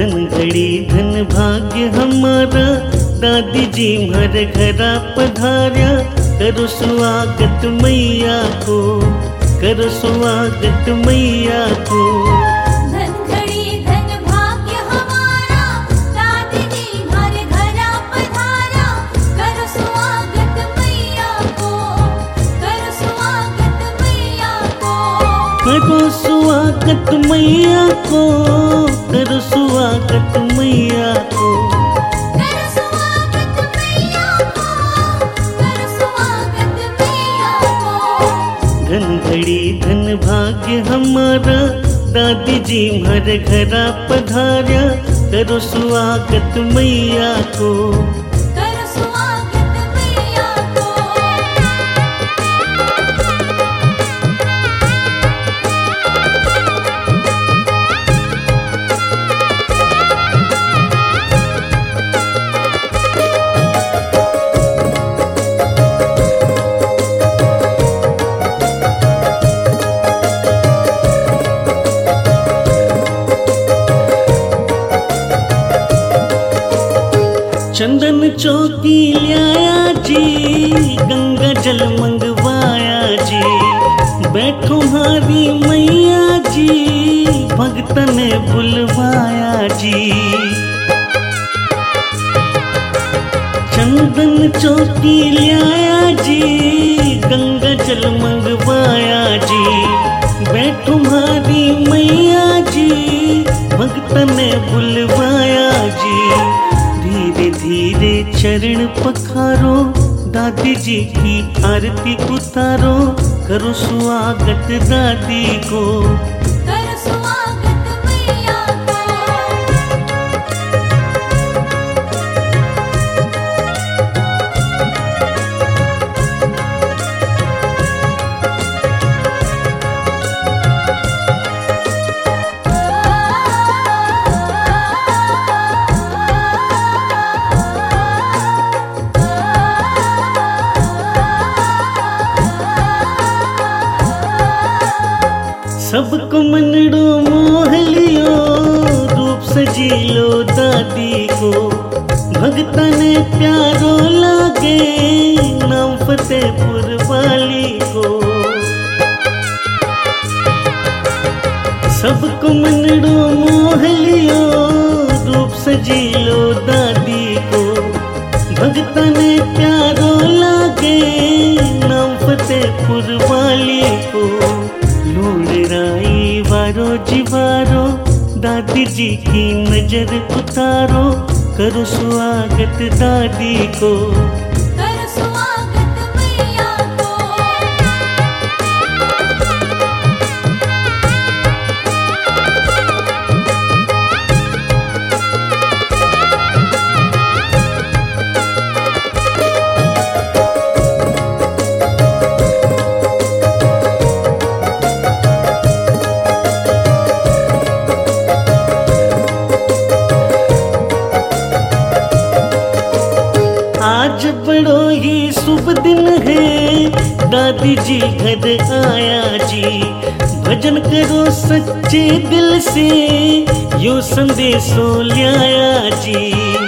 धन घड़ी धन भाग्य हमारा, दादी जी हमारे घरा पधार्या। करो स्वागत मैया को, करो स्वागत मैया को। धन घड़ी धन भाग्य हमारा, दादी जी हमारे घरा पधारा। करो स्वागत मैया को, करो स्वागत मैया को। करो स्वागत मैया को, करो स्वागत मैया को। करो स्वागत मैया को, करो स्वागत मैया को। धन घड़ी धन भाग्य हमारा, दादी जी हमारे घरा पधार्या। करो स्वागत मैया को। करो स्वागत मैया को। चंदन चौकी लाया जी, गंगा जल मंगवाया जी। बैठो हारी मैया जी, भगतन ने बुलवाया जी। चंदन चौकी लाया जी, गंगा जल मंगवाया जी। बैठो हारी मैया जी, भगतन ने बुलवाया जी। धीरे धीरे चरण पखारो, दादी जी की आरती उतारो। करो स्वागत दादी को, करो स्वागत मैया को। सबको मनड़ो मोह लियो, रूप सजी लो दादी को। भगता ने प्यारो लागे, नाम फतेहपुर वाली को। सबको मनड़ो मोह लियो, रूप सजी लो दादी को। भगता ने प्यारो लागे, नाम फतेहपुर वाली को। लोड़राई वारो जीवारो, दादी जी की नजर उतारो। करो स्वागत दादी को, करो स्वागत मैया को। आज बड़ो ही शुभ दिन है, दादी जी घर आया जी। भजन करो सच्चे दिल से, यो संदेशो लाया जी।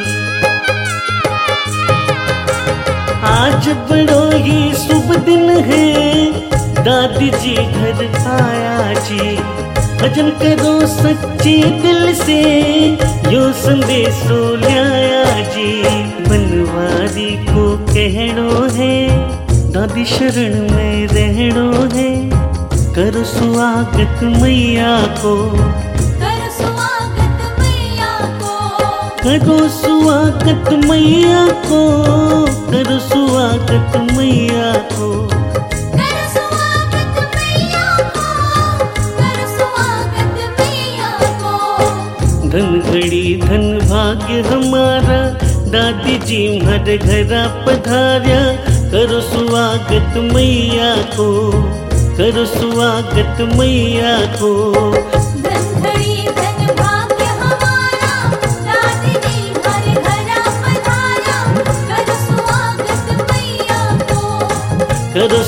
आज बड़ो ही शुभ दिन है, दादी जी घर आया जी। भजन करो सच्चे दिल से, यो संदेशो लाया जी। बनवारी को कहनो है, दादी शरण में रहनो है। करो स्वागत मैया को, करो स्वागत मैया को। करो स्वागत मैया को, करो स्वागत मैया को। करो स्वागत मैया को, करो स्वागत मैया को। धन घड़ी धन भाग्य हमारा, दादी जी हमारे घरा पधार्या। करो स्वागत मैया को, करो स्वागत मैया को। धन घड़ी धन भाग्य हमारा, दादी जी हमारे घरा पधारा। करो स्वागत मैया को, करो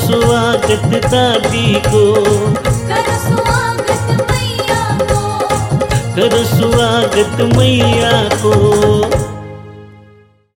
स्वागत दादी को, करो स्वागत मैया को। करो स्वागत मैया को।